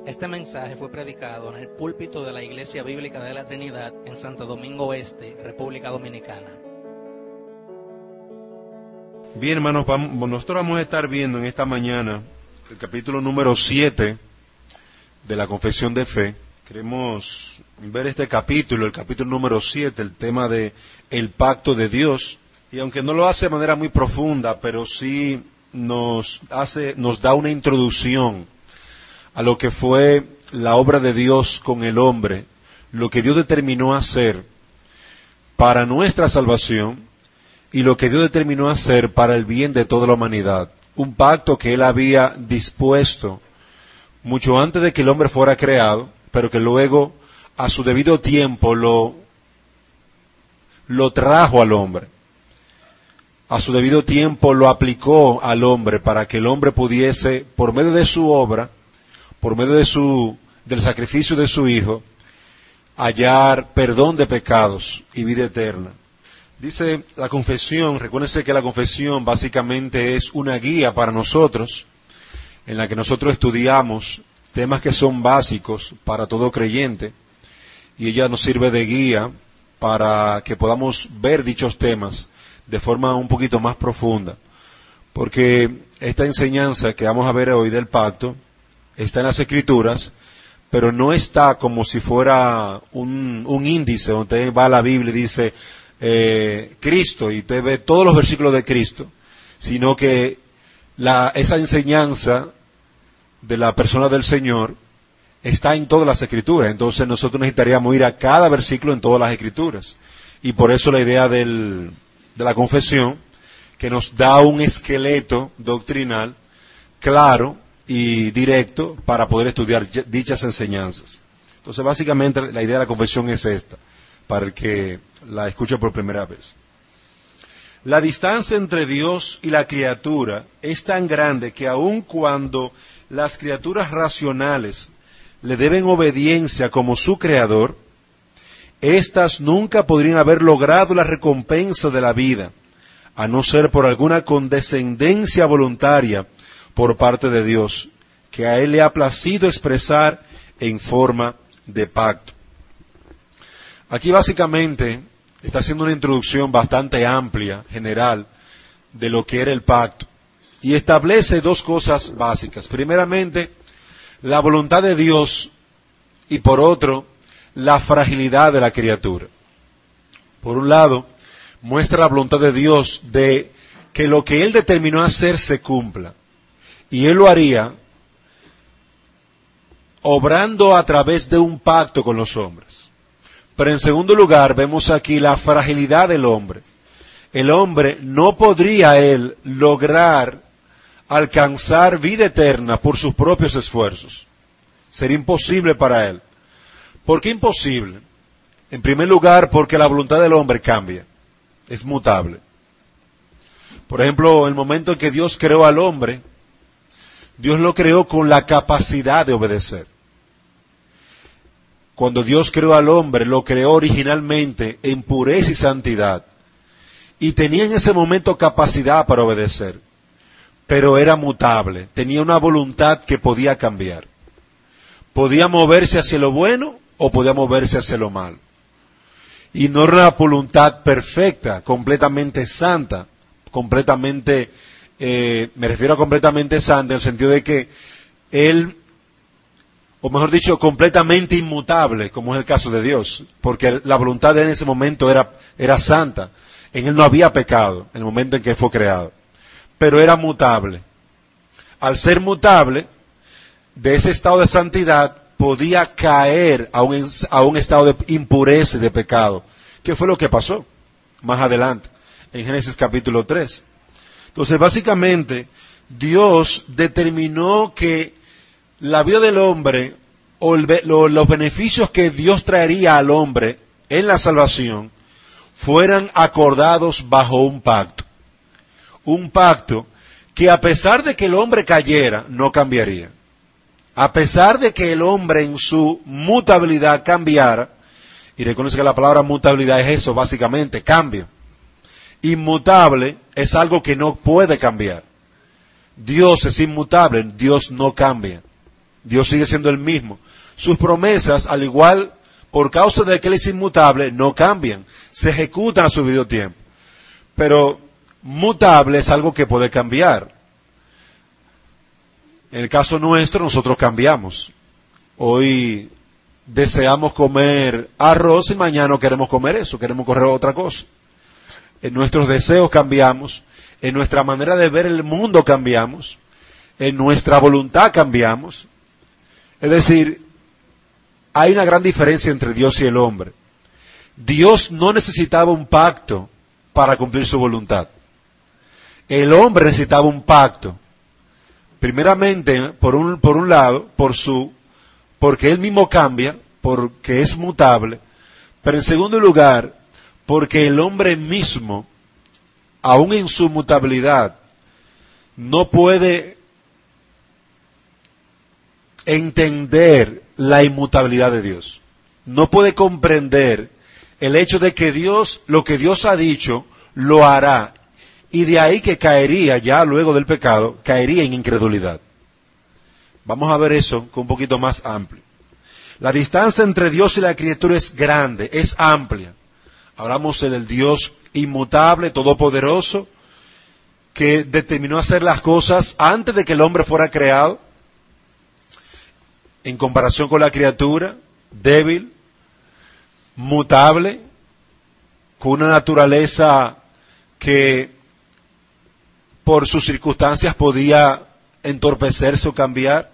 Este mensaje fue predicado en el púlpito de la Iglesia Bíblica de la Trinidad en Santo Domingo Este, República Dominicana. Bien, hermanos, nosotros vamos a estar viendo en esta mañana el capítulo número 7 de la Confesión de Fe. Queremos ver este capítulo, el capítulo número 7, el tema de el pacto de Dios. Y aunque no lo hace de manera muy profunda, pero sí nos da una introducción a lo que fue la obra de Dios con el hombre, lo que Dios determinó hacer para nuestra salvación y lo que Dios determinó hacer para el bien de toda la humanidad. Un pacto que Él había dispuesto mucho antes de que el hombre fuera creado, pero que luego a su debido tiempo lo trajo al hombre. A su debido tiempo lo aplicó al hombre para que el hombre pudiese, por medio de su obra, por medio del sacrificio de su Hijo, hallar perdón de pecados y vida eterna. Dice la confesión, recuérdense que la confesión básicamente es una guía para nosotros, en la que nosotros estudiamos temas que son básicos para todo creyente, y ella nos sirve de guía para que podamos ver dichos temas de forma un poquito más profunda. Porque esta enseñanza que vamos a ver hoy del pacto está en las Escrituras, pero no está como si fuera un índice donde usted va a la Biblia y dice Cristo, y usted ve todos los versículos de Cristo, sino que esa enseñanza de la persona del Señor está en todas las Escrituras. Entonces nosotros necesitaríamos ir a cada versículo en todas las Escrituras. Y por eso la idea de la confesión, que nos da un esqueleto doctrinal claro y directo para poder estudiar dichas enseñanzas. Entonces básicamente la idea de la confesión es esta, para el que la escuche por primera vez. La distancia entre Dios y la criatura es tan grande que aun cuando las criaturas racionales le deben obediencia como su creador, éstas nunca podrían haber logrado la recompensa de la vida, a no ser por alguna condescendencia voluntaria por parte de Dios, que a Él le ha placido expresar en forma de pacto. Aquí básicamente está haciendo una introducción bastante amplia, general, de lo que era el pacto. Y establece dos cosas básicas. Primeramente, la voluntad de Dios, y por otro, la fragilidad de la criatura. Por un lado, muestra la voluntad de Dios de que lo que Él determinó hacer se cumpla. Y Él lo haría obrando a través de un pacto con los hombres. Pero en segundo lugar, vemos aquí la fragilidad del hombre. El hombre no podría él lograr alcanzar vida eterna por sus propios esfuerzos. Sería imposible para él. ¿Por qué imposible? En primer lugar, porque la voluntad del hombre cambia. Es mutable. Por ejemplo, en el momento en que Dios creó al hombre, Dios lo creó con la capacidad de obedecer. Cuando Dios creó al hombre, lo creó originalmente en pureza y santidad. Y tenía en ese momento capacidad para obedecer. Pero era mutable. Tenía una voluntad que podía cambiar. Podía moverse hacia lo bueno o podía moverse hacia lo malo. Y no era una voluntad perfecta, completamente santa, completamente, me refiero a completamente santa en el sentido de que Él, o mejor dicho, completamente inmutable, como es el caso de Dios, porque la voluntad de Él en ese momento era santa. En Él no había pecado en el momento en que fue creado, pero era mutable. Al ser mutable, de ese estado de santidad podía caer a un estado de impureza y de pecado. ¿Qué fue lo que pasó? Más adelante, en Génesis capítulo 3. Entonces, básicamente, Dios determinó que la vida del hombre, o los beneficios que Dios traería al hombre en la salvación, fueran acordados bajo un pacto. Un pacto que a pesar de que el hombre cayera, no cambiaría. A pesar de que el hombre en su mutabilidad cambiara, y reconoce que la palabra mutabilidad es eso, básicamente, cambio. Inmutable es algo que no puede cambiar. Dios es inmutable, Dios no cambia. Dios sigue siendo el mismo. Sus promesas, al igual, por causa de que Él es inmutable, no cambian. Se ejecutan a su debido tiempo. Pero mutable es algo que puede cambiar. En el caso nuestro, nosotros cambiamos. Hoy deseamos comer arroz y mañana no queremos comer eso, queremos comer otra cosa. En nuestros deseos cambiamos, en nuestra manera de ver el mundo cambiamos, en nuestra voluntad cambiamos. Es decir, hay una gran diferencia entre Dios y el hombre. Dios no necesitaba un pacto para cumplir su voluntad. El hombre necesitaba un pacto. Primeramente, por un lado, porque él mismo cambia, porque es mutable, pero en segundo lugar, porque el hombre mismo, aún en su mutabilidad, no puede entender la inmutabilidad de Dios. No puede comprender el hecho de que Dios, lo que Dios ha dicho, lo hará. Y de ahí que caería, ya luego del pecado, caería en incredulidad. Vamos a ver eso con un poquito más amplio. La distancia entre Dios y la criatura es grande, es amplia. Hablamos del Dios inmutable, todopoderoso, que determinó hacer las cosas antes de que el hombre fuera creado, en comparación con la criatura, débil, mutable, con una naturaleza que por sus circunstancias podía entorpecerse o cambiar.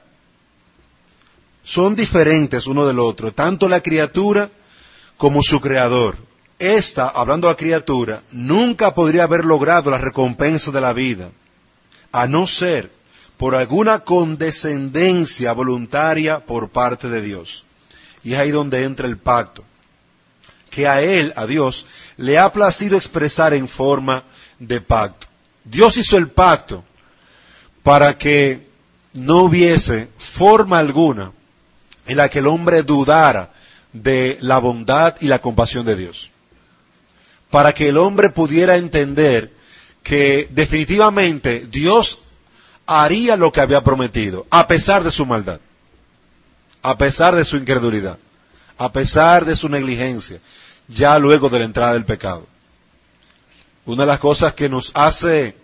Son diferentes uno del otro, tanto la criatura como su creador. Esta, hablando de la criatura, nunca podría haber logrado la recompensa de la vida, a no ser por alguna condescendencia voluntaria por parte de Dios. Y es ahí donde entra el pacto, que a él, a Dios, le ha placido expresar en forma de pacto. Dios hizo el pacto para que no hubiese forma alguna en la que el hombre dudara de la bondad y la compasión de Dios. Para que el hombre pudiera entender que definitivamente Dios haría lo que había prometido, a pesar de su maldad, a pesar de su incredulidad, a pesar de su negligencia, ya luego de la entrada del pecado. Una de las cosas que nos hace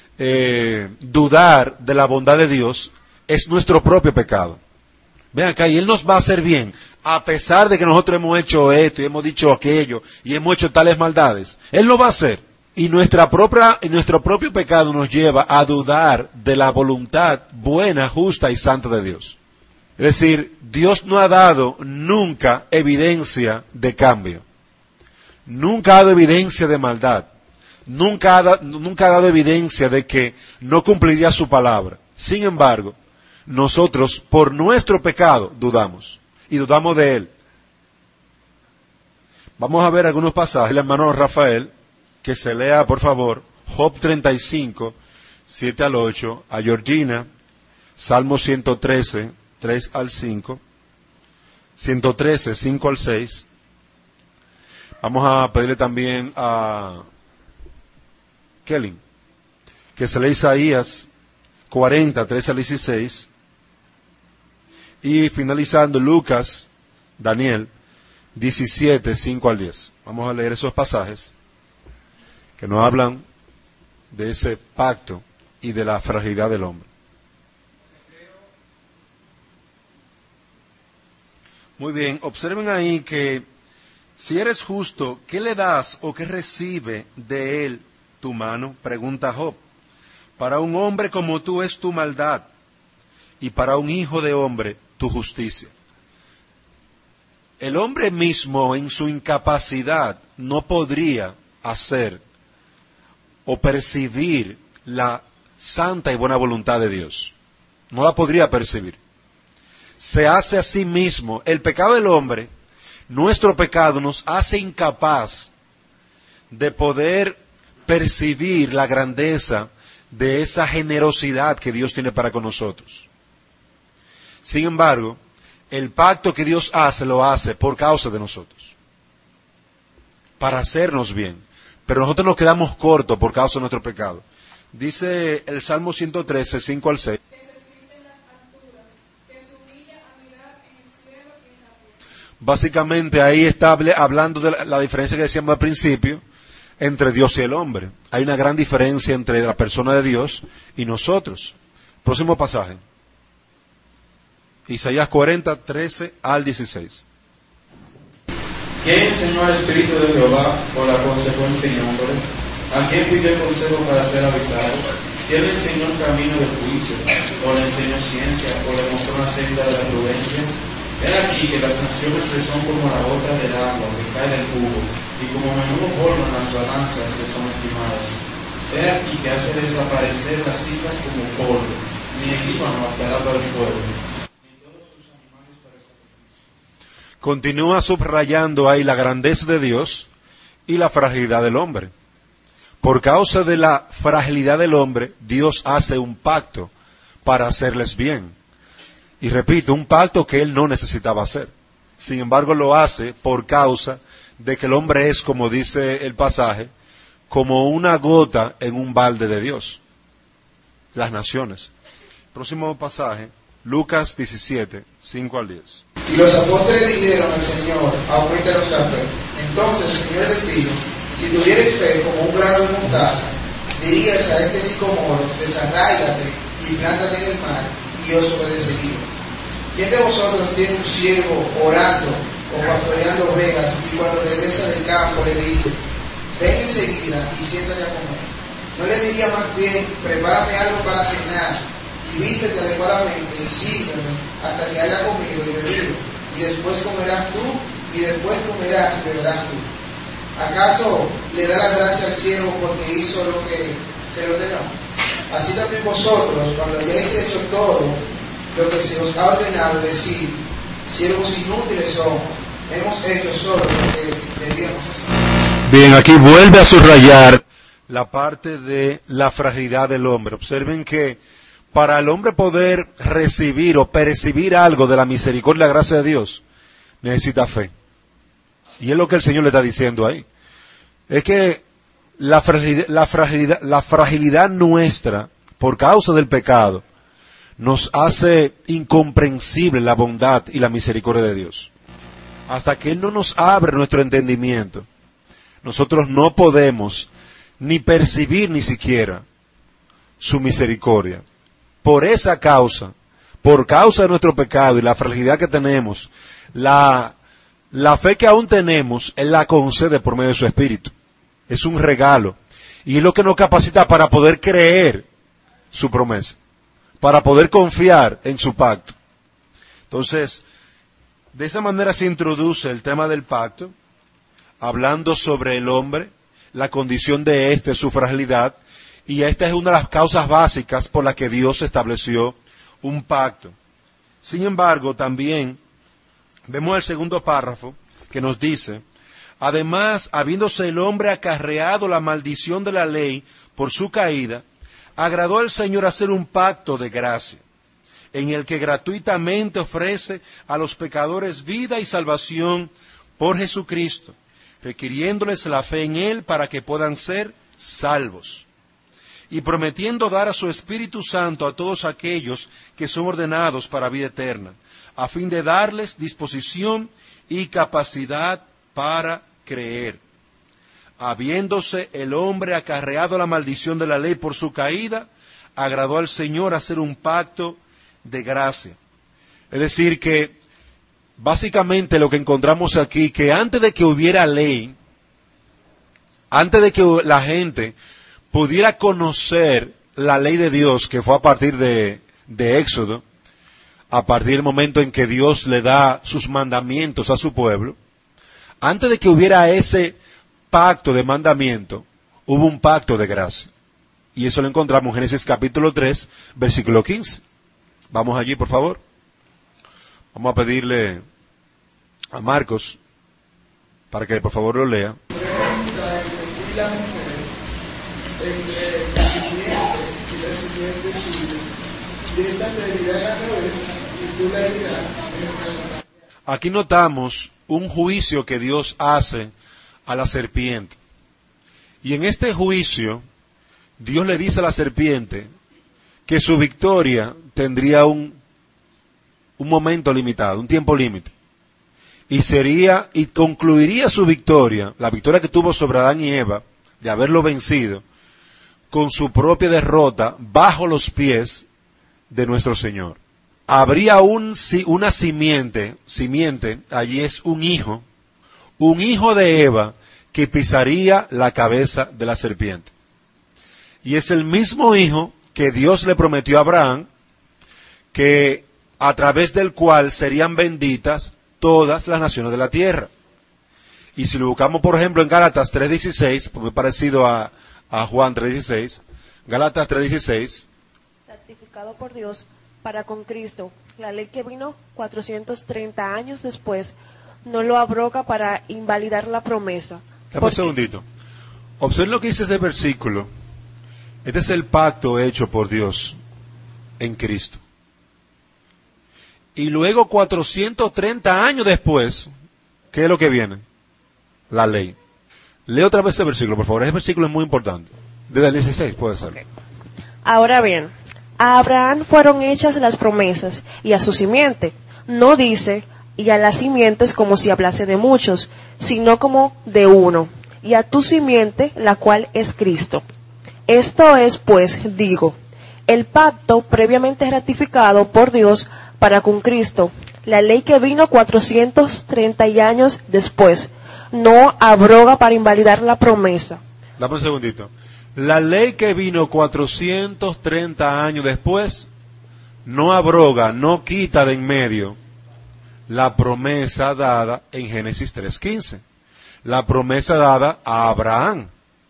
dudar de la bondad de Dios es nuestro propio pecado. Ven acá, y Él nos va a hacer bien, a pesar de que nosotros hemos hecho esto y hemos dicho aquello y hemos hecho tales maldades. Él lo va a hacer. Y nuestro propio pecado nos lleva a dudar de la voluntad buena, justa y santa de Dios. Es decir, Dios no ha dado nunca evidencia de cambio. Nunca ha dado evidencia de maldad. Nunca ha dado evidencia de que no cumpliría su palabra. Sin embargo, nosotros, por nuestro pecado, dudamos. Y dudamos de Él. Vamos a ver algunos pasajes. El hermano Rafael, que se lea, por favor, Job 35, 7 al 8, a Georgina, Salmo 113, 3 al 5, 113, 5 al 6. Vamos a pedirle también a Kelly que se lea Isaías 40, 13 al 16. Y finalizando Lucas, Daniel 17, 5 al 10. Vamos a leer esos pasajes que nos hablan de ese pacto y de la fragilidad del hombre. Muy bien, observen ahí que si eres justo, ¿qué le das o qué recibe de él tu mano? Pregunta Job. Para un hombre como tú es tu maldad, y para un hijo de hombre tu justicia. El hombre mismo en su incapacidad no podría hacer o percibir la santa y buena voluntad de Dios. No la podría percibir. Se hace a sí mismo. El pecado del hombre, nuestro pecado, nos hace incapaz de poder percibir la grandeza de esa generosidad que Dios tiene para con nosotros. Sin embargo, el pacto que Dios hace, lo hace por causa de nosotros, para hacernos bien. Pero nosotros nos quedamos cortos por causa de nuestro pecado. Dice el Salmo 113, 5 al 6. Que se sienten las alturas, que se humilla Básicamente ahí está hablando de la diferencia que decíamos al principio entre Dios y el hombre. Hay una gran diferencia entre la persona de Dios y nosotros. Próximo pasaje. Isaías 40, 13 al 16. ¿Quién enseñó al Espíritu de Jehová o la aconsejó enseñándole? ¿A quién pidió consejo para ser avisado? ¿Quién le enseñó el camino del juicio? ¿O le enseñó ciencia? ¿O le mostró la senda de la prudencia? He aquí que las naciones le son como la gota del agua que cae del cubo, y como menudo polvo en las balanzas que son estimadas. He aquí que hace desaparecer las islas como polvo, ni el Líbano bastará para el fuego. Continúa subrayando ahí la grandeza de Dios y la fragilidad del hombre. Por causa de la fragilidad del hombre, Dios hace un pacto para hacerles bien. Y repito, un pacto que Él no necesitaba hacer. Sin embargo, lo hace por causa de que el hombre es, como dice el pasaje, como una gota en un balde de Dios. Las naciones. Próximo pasaje, Lucas 17, 5 al 10. Y los apóstoles dijeron al Señor, aumentanos la fe. Entonces el Señor les dijo, si tuvierais fe como un grano de mostaza, dirías a este sicomoro, desarráigate y plántate en el mar, y os obedecería. ¿Quién de vosotros tiene un siervo orando o pastoreando ovejas, y cuando regresa del campo le dice, ven enseguida y siéntate a comer? ¿No le diría más bien, prepárame algo para cenar, y vístete adecuadamente y sírveme hasta que haya comido y bebido, y después comerás tú, y después comerás y beberás tú? ¿Acaso le da la gracia al siervo porque hizo lo que se le ordenó? Así también vosotros, cuando hayáis hecho todo lo que se os ha ordenado, decir, siervos inútiles somos, hemos hecho solo lo que debíamos hacer. Bien, aquí vuelve a subrayar la parte de la fragilidad del hombre. Observen que para el hombre poder recibir o percibir algo de la misericordia y la gracia de Dios, necesita fe. Y es lo que el Señor le está diciendo ahí. Es que la fragilidad nuestra, por causa del pecado, nos hace incomprensible la bondad y la misericordia de Dios. Hasta que Él no nos abre nuestro entendimiento, nosotros no podemos ni percibir ni siquiera su misericordia. Por esa causa, por causa de nuestro pecado y la fragilidad que tenemos, la fe que aún tenemos, Él la concede por medio de su Espíritu. Es un regalo. Y es lo que nos capacita para poder creer su promesa, para poder confiar en su pacto. Entonces, de esa manera se introduce el tema del pacto, hablando sobre el hombre, la condición de éste, su fragilidad, y esta es una de las causas básicas por las que Dios estableció un pacto. Sin embargo, también vemos el segundo párrafo que nos dice, además, habiéndose el hombre acarreado la maldición de la ley por su caída, agradó al Señor hacer un pacto de gracia, en el que gratuitamente ofrece a los pecadores vida y salvación por Jesucristo, requiriéndoles la fe en Él para que puedan ser salvos, y prometiendo dar a su Espíritu Santo a todos aquellos que son ordenados para vida eterna, a fin de darles disposición y capacidad para creer. Habiéndose el hombre acarreado la maldición de la ley por su caída, agradó al Señor hacer un pacto de gracia. Es decir, que básicamente lo que encontramos aquí, que antes de que hubiera ley, antes de que la gente pudiera conocer la ley de Dios, que fue a partir de Éxodo, a partir del momento en que Dios le da sus mandamientos a su pueblo, antes de que hubiera ese pacto de mandamiento, hubo un pacto de gracia. Y eso lo encontramos en Génesis capítulo 3, versículo 15. Vamos allí, por favor. Vamos a pedirle a Marcos para que por favor lo lea. Aquí notamos un juicio que Dios hace a la serpiente. Y en este juicio, Dios le dice a la serpiente que su victoria tendría un momento limitado, un tiempo límite. y concluiría su victoria, la victoria que tuvo sobre Adán y Eva, de haberlo vencido, con su propia derrota bajo los pies de nuestro Señor. Habría una simiente, allí es un hijo de Eva que pisaría la cabeza de la serpiente. Y es el mismo hijo que Dios le prometió a Abraham, que a través del cual serían benditas todas las naciones de la tierra. Y si lo buscamos, por ejemplo, en Gálatas 3:16, muy parecido a Juan 3:16, Gálatas 3:16, santificado por Dios para con Cristo, la ley que vino 430 años después, no lo abroga para invalidar la promesa. Dame un segundito. Observen lo que dice ese versículo. Este es el pacto hecho por Dios en Cristo. Y luego 430 años después, ¿qué es lo que viene? La ley. Lee otra vez ese versículo, por favor. Ese versículo es muy importante. Desde el 16 puede ser. Okay. Ahora bien, a Abraham fueron hechas las promesas, y a su simiente. No dice, y a las simientes como si hablase de muchos, sino como de uno, y a tu simiente, la cual es Cristo. Esto es, pues, digo, el pacto previamente ratificado por Dios para con Cristo, la ley que vino 430 años después, no abroga para invalidar la promesa. Dame un segundito. La ley que vino 430 años después, no abroga, no quita de en medio la promesa dada en Génesis 3:15. La promesa dada a Abraham,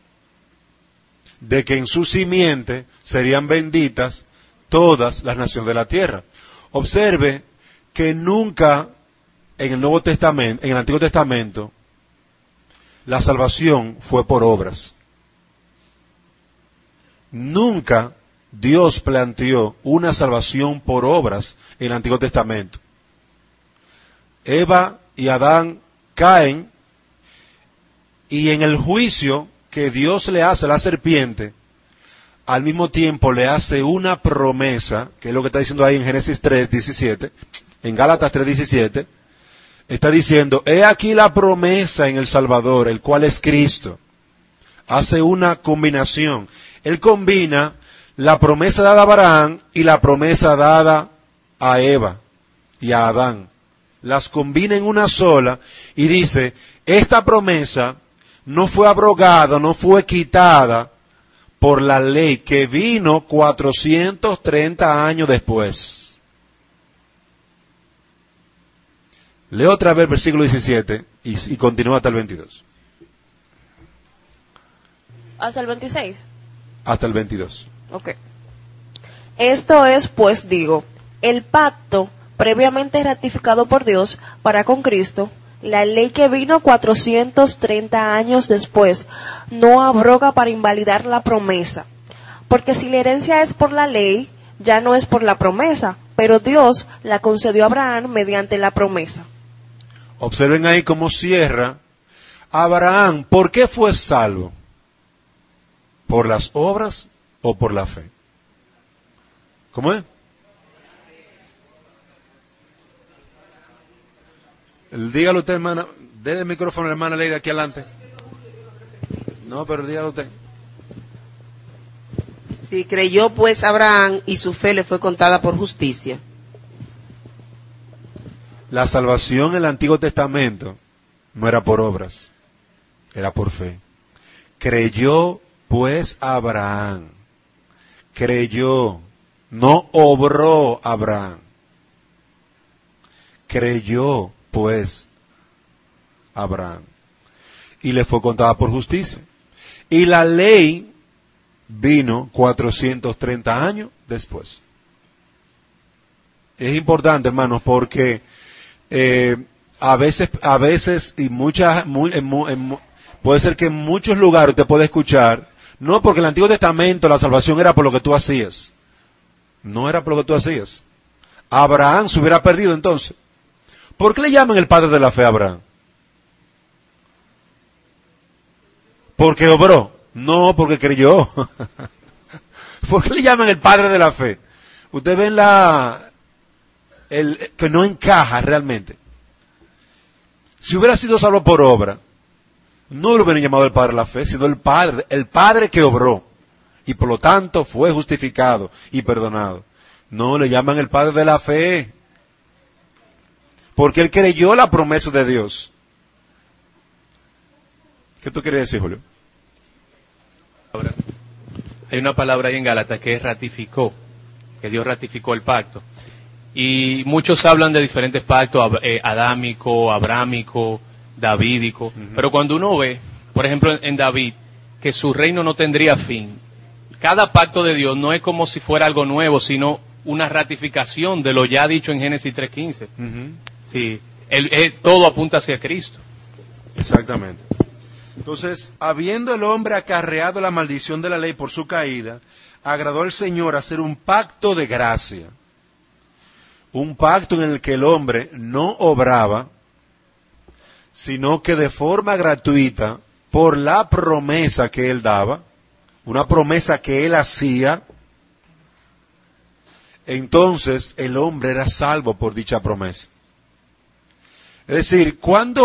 de que en su simiente serían benditas todas las naciones de la tierra. Observe que nunca en el Nuevo Testamento, en el Antiguo Testamento, la salvación fue por obras. Nunca Dios planteó una salvación por obras en el Antiguo Testamento. Eva y Adán caen y en el juicio que Dios le hace a la serpiente, al mismo tiempo le hace una promesa, que es lo que está diciendo ahí en Génesis 3:17, en Gálatas 3:17, está diciendo, he aquí la promesa en el Salvador, el cual es Cristo. Hace una combinación. Él combina la promesa dada a Abraham y la promesa dada a Eva y a Adán. Las combina en una sola y dice, esta promesa no fue abrogada, no fue quitada por la ley que vino 430 años después. Leo otra vez el versículo 17 y continúa hasta el 22. ¿Hasta el 26? Hasta el 22. Ok. Esto es, pues, digo, el pacto previamente ratificado por Dios para con Cristo, la ley que vino 430 años después, no abroga para invalidar la promesa. Porque si la herencia es por la ley, ya no es por la promesa, pero Dios la concedió a Abraham mediante la promesa. Observen ahí cómo cierra. Abraham, ¿por qué fue salvo? ¿Por las obras o por la fe? ¿Cómo es? Dígalo usted, hermana. Dele el micrófono a la hermana Leida aquí adelante. No, pero dígalo usted. Sí, creyó pues Abraham y su fe le fue contada por justicia. La salvación en el Antiguo Testamento no era por obras, era por fe. Creyó pues Abraham. Creyó, no obró Abraham. Creyó pues Abraham. Y le fue contada por justicia. Y la ley vino 430 años después. Es importante, hermanos, porque a veces y puede ser que en muchos lugares usted puede escuchar, no, porque en el Antiguo Testamento la salvación era por lo que tú hacías. No era por lo que tú hacías. Abraham se hubiera perdido entonces. ¿Por qué le llaman el padre de la fe a Abraham? ¿Porque obró? No, porque creyó. ¿Por qué le llaman el padre de la fe? Ustedes ven que no encaja realmente. Si hubiera sido salvo por obra, no lo hubieran llamado el Padre de la fe, sino el Padre que obró, y por lo tanto fue justificado y perdonado. No, le llaman el Padre de la fe, porque él creyó la promesa de Dios. ¿Qué tú quieres decir, Julio? Hay una palabra ahí en Gálatas que es ratificó, que Dios ratificó el pacto. Y muchos hablan de diferentes pactos, adámico, abrámico, davídico. Pero cuando uno ve, por ejemplo, en David, que su reino no tendría fin, cada pacto de Dios no es como si fuera algo nuevo, sino una ratificación de lo ya dicho en Génesis 3:15. Sí, todo apunta hacia Cristo. Exactamente. Entonces, habiendo el hombre acarreado la maldición de la ley por su caída, agradó al Señor hacer un pacto de gracia. Un pacto en el que el hombre no obraba, sino que de forma gratuita, por la promesa que él daba, una promesa que él hacía, entonces el hombre era salvo por dicha promesa. Es decir,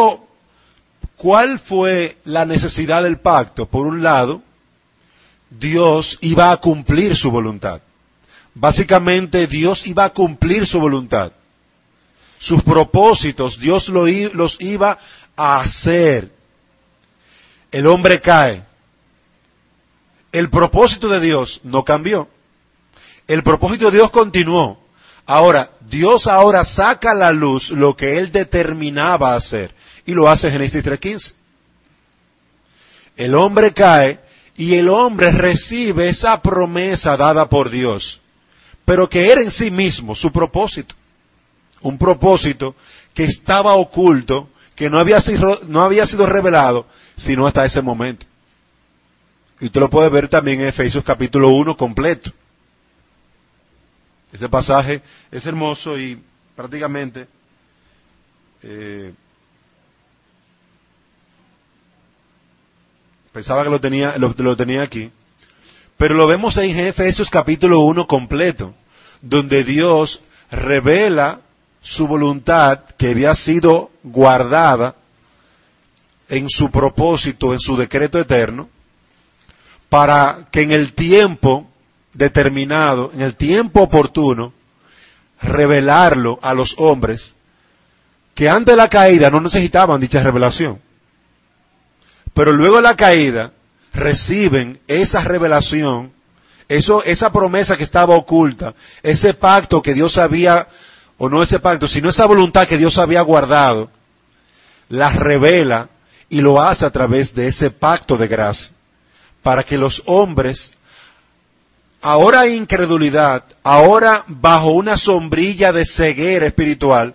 ¿cuál fue la necesidad del pacto? Por un lado, Dios iba a cumplir su voluntad. Básicamente, Dios iba a cumplir su voluntad. Sus propósitos, Dios los iba a hacer. El hombre cae. El propósito de Dios no cambió. El propósito de Dios continuó. Ahora, Dios ahora saca a la luz lo que Él determinaba hacer. Y lo hace en Génesis 3:15. El hombre cae y el hombre recibe esa promesa dada por Dios, pero que era en sí mismo su propósito. Un propósito que estaba oculto, que no había sido revelado, sino hasta ese momento. Y usted lo puede ver también en Efesios capítulo 1 completo. Ese pasaje es hermoso y prácticamente pensaba que lo tenía aquí, pero lo vemos en Efesios capítulo 1 completo, donde Dios revela su voluntad que había sido guardada en su propósito, en su decreto eterno, para que en el tiempo determinado, en el tiempo oportuno, revelarlo a los hombres que antes de la caída no necesitaban dicha revelación. Pero luego de la caída reciben esa revelación, esa promesa que estaba oculta, ese pacto que Dios había, o no ese pacto, sino esa voluntad que Dios había guardado, la revela y lo hace a través de ese pacto de gracia, para que los hombres, ahora en incredulidad, ahora bajo una sombrilla de ceguera espiritual,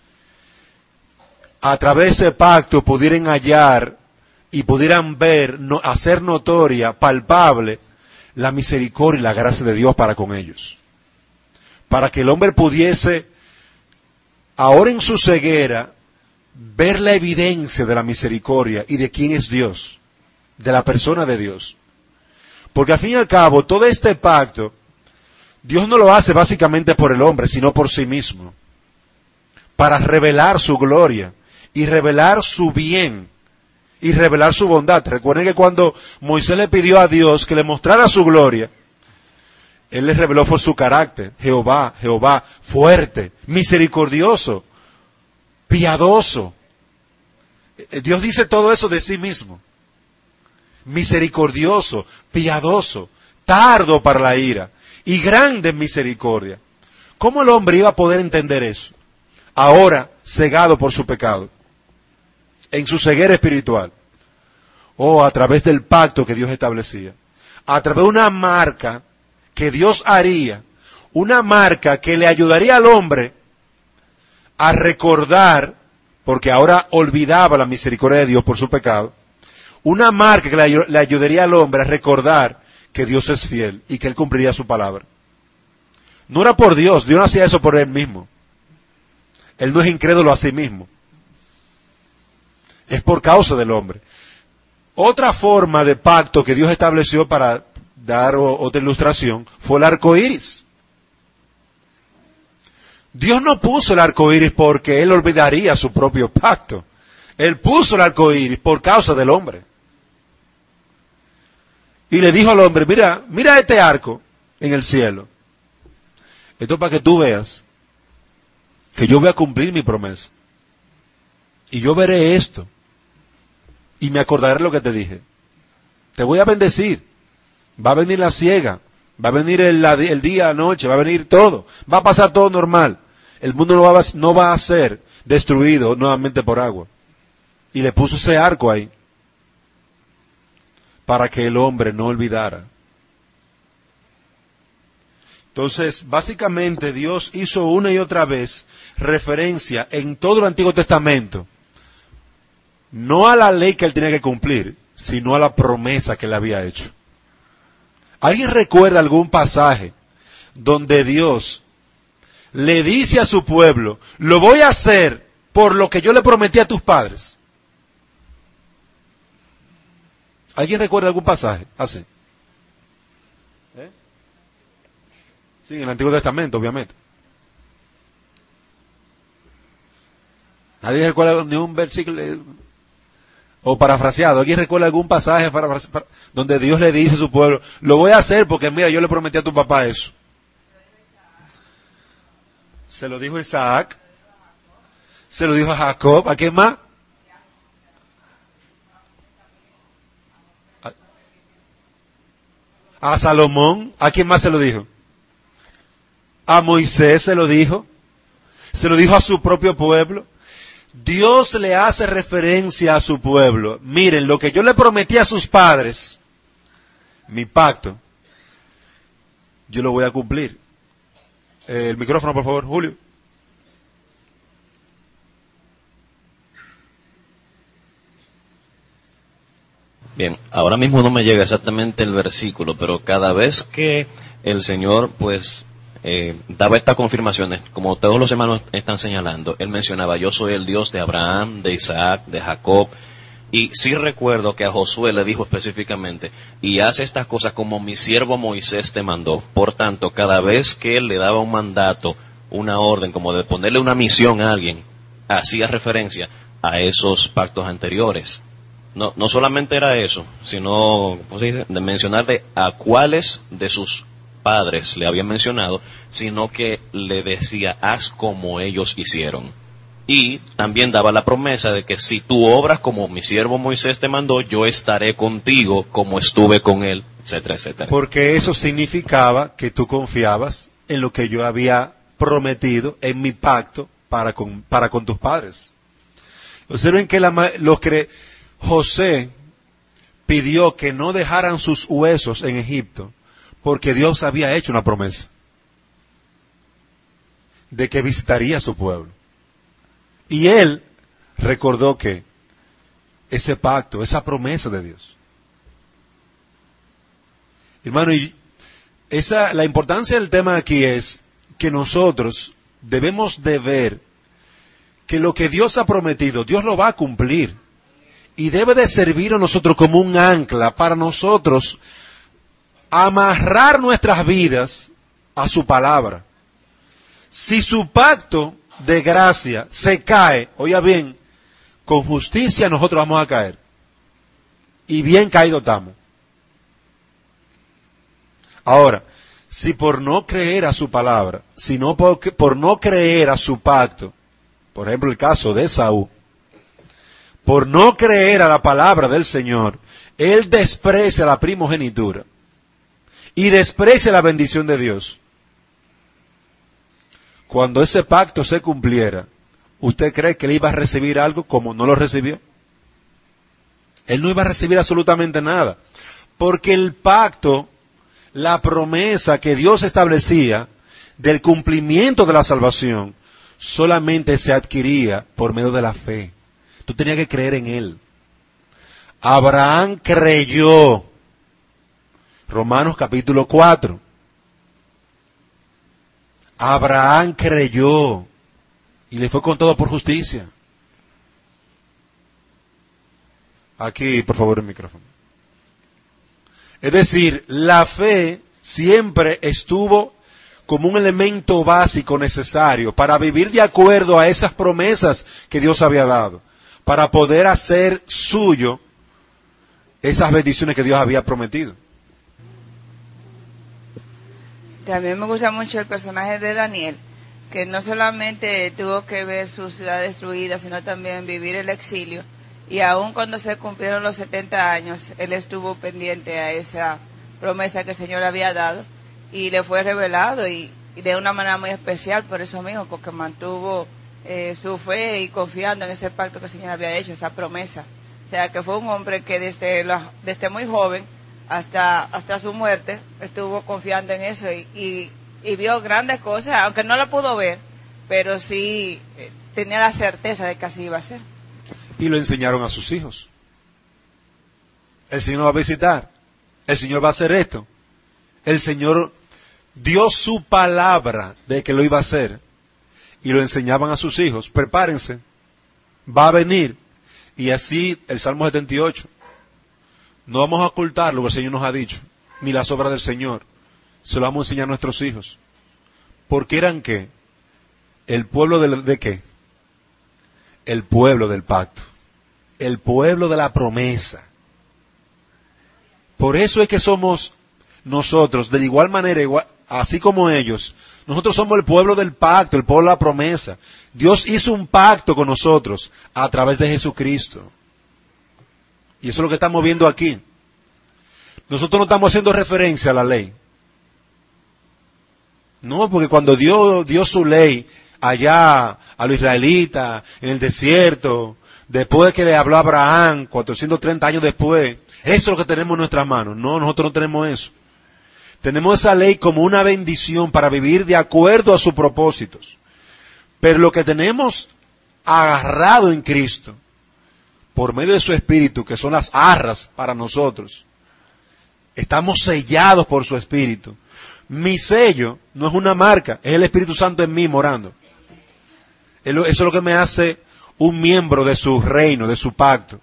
a través de ese pacto pudieran hallar y pudieran ver, hacer notoria, palpable, la misericordia y la gracia de Dios para con ellos. Para que el hombre pudiese, ahora en su ceguera, ver la evidencia de la misericordia y de quién es Dios, de la persona de Dios. Porque al fin y al cabo, todo este pacto, Dios no lo hace básicamente por el hombre, sino por sí mismo. Para revelar su gloria y revelar su bien y revelar su bondad. Recuerden que cuando Moisés le pidió a Dios que le mostrara su gloria, Él le reveló por su carácter. Jehová, fuerte, misericordioso, piadoso. Dios dice todo eso de sí mismo. Misericordioso, piadoso, tardo para la ira y grande en misericordia. ¿Cómo el hombre iba a poder entender eso? Ahora, cegado por su pecado, en su ceguera espiritual, o a través del pacto que Dios establecía, a través de una marca que Dios haría, una marca que le ayudaría al hombre a recordar, porque ahora olvidaba la misericordia de Dios por su pecado, una marca que le ayudaría al hombre a recordar que Dios es fiel y que Él cumpliría su palabra. No era por Dios, Dios no hacía eso por Él mismo. Él no es incrédulo a sí mismo. Es por causa del hombre. Otra forma de pacto que Dios estableció, para dar otra ilustración, fue el arco iris. Dios no puso el arco iris porque Él olvidaría su propio pacto. Él puso el arco iris por causa del hombre. Y le dijo al hombre, mira este arco en el cielo. Esto es para que tú veas que yo voy a cumplir mi promesa. Y yo veré esto. Y me acordaré lo que te dije. Te voy a bendecir. Va a venir la siega. Va a venir el día, la noche. Va a venir todo. Va a pasar todo normal. El mundo no va a ser destruido nuevamente por agua. Y le puso ese arco ahí. Para que el hombre no olvidara. Entonces, básicamente Dios hizo una y otra vez referencia en todo el Antiguo Testamento, no a la ley que él tenía que cumplir, sino a la promesa que le había hecho. ¿Alguien recuerda algún pasaje donde Dios le dice a su pueblo, lo voy a hacer por lo que yo le prometí a tus padres? ¿Alguien recuerda algún pasaje así? Sí, en el Antiguo Testamento, obviamente. ¿Nadie recuerda ni un versículo o parafraseado? ¿Alguien recuerda algún pasaje donde Dios le dice a su pueblo, lo voy a hacer porque mira, yo le prometí a tu papá eso? Se lo dijo a Isaac, se lo dijo a Jacob, ¿a quién más? A Salomón, ¿a quién más se lo dijo? A Moisés se lo dijo a su propio pueblo. Dios le hace referencia a su pueblo. Miren, lo que yo le prometí a sus padres, mi pacto, yo lo voy a cumplir. El micrófono, por favor, Julio. Bien, ahora mismo no me llega exactamente el versículo, pero cada vez que el Señor, daba estas confirmaciones, como todos los hermanos están señalando, él mencionaba, yo soy el Dios de Abraham, de Isaac, de Jacob, y sí recuerdo que a Josué le dijo específicamente, y haz estas cosas como mi siervo Moisés te mandó. Por tanto, cada vez que él le daba un mandato, una orden, como de ponerle una misión a alguien, hacía referencia a esos pactos anteriores. No solamente era eso, sino, ¿cómo se dice?, de mencionar a cuáles de sus padres le habían mencionado, sino que le decía, haz como ellos hicieron. Y también daba la promesa de que si tú obras como mi siervo Moisés te mandó, yo estaré contigo como estuve con él, etcétera, etcétera. Porque eso significaba que tú confiabas en lo que yo había prometido en mi pacto para con tus padres. Observen que José pidió que no dejaran sus huesos en Egipto, porque Dios había hecho una promesa de que visitaría a su pueblo. Y él recordó que ese pacto, esa promesa de Dios. Hermano, la importancia del tema aquí es que nosotros debemos de ver que lo que Dios ha prometido, Dios lo va a cumplir. Y debe de servir a nosotros como un ancla para nosotros amarrar nuestras vidas a su palabra. Si su pacto de gracia se cae, oiga bien, con justicia nosotros vamos a caer. Y bien caído estamos. Ahora, si por no creer a su palabra, sino por no creer a su pacto, por ejemplo el caso de Esaú, por no creer a la palabra del Señor, él desprecia la primogenitura y desprecia la bendición de Dios. Cuando ese pacto se cumpliera, ¿usted cree que él iba a recibir algo como no lo recibió? Él no iba a recibir absolutamente nada, porque el pacto, la promesa que Dios establecía del cumplimiento de la salvación, solamente se adquiría por medio de la fe. Tú tenías que creer en él. Abraham creyó. Romanos capítulo 4. Abraham creyó y le fue contado por justicia. Aquí, por favor, el micrófono. Es decir, la fe siempre estuvo como un elemento básico necesario para vivir de acuerdo a esas promesas que Dios había dado. para poder hacer suyo esas bendiciones que Dios había prometido. También me gusta mucho el personaje de Daniel, que no solamente tuvo que ver su ciudad destruida, sino también vivir el exilio. Y aun cuando se cumplieron los 70 años, él estuvo pendiente a esa promesa que el Señor había dado y le fue revelado y de una manera muy especial por eso mismo, porque mantuvo su fe y confiando en ese pacto que el Señor había hecho, esa promesa. O sea, que fue un hombre que desde muy joven hasta su muerte estuvo confiando en eso y vio grandes cosas, aunque no lo pudo ver, pero sí tenía la certeza de que así iba a ser. Y lo enseñaron a sus hijos. El Señor va a visitar, el Señor va a hacer esto. El Señor dio su palabra de que lo iba a hacer y lo enseñaban a sus hijos. Prepárense, va a venir. Y así el Salmo 78. No vamos a ocultar lo que el Señor nos ha dicho, ni las obras del Señor. Se lo vamos a enseñar a nuestros hijos. Porque eran ¿qué? El pueblo ¿de qué? El pueblo del pacto. El pueblo de la promesa. Por eso es que somos nosotros, de igual manera, así como ellos, nosotros somos el pueblo del pacto, el pueblo de la promesa. Dios hizo un pacto con nosotros a través de Jesucristo. Y eso es lo que estamos viendo aquí. Nosotros no estamos haciendo referencia a la ley. No, porque cuando Dios dio su ley allá a los israelitas, en el desierto, después que le habló a Abraham, 430 años después, eso es lo que tenemos en nuestras manos. No, nosotros no tenemos eso. Tenemos esa ley como una bendición para vivir de acuerdo a sus propósitos. Pero lo que tenemos agarrado en Cristo, por medio de su Espíritu, que son las arras para nosotros, estamos sellados por su Espíritu. Mi sello no es una marca, es el Espíritu Santo en mí morando. Eso es lo que me hace un miembro de su reino, de su pacto.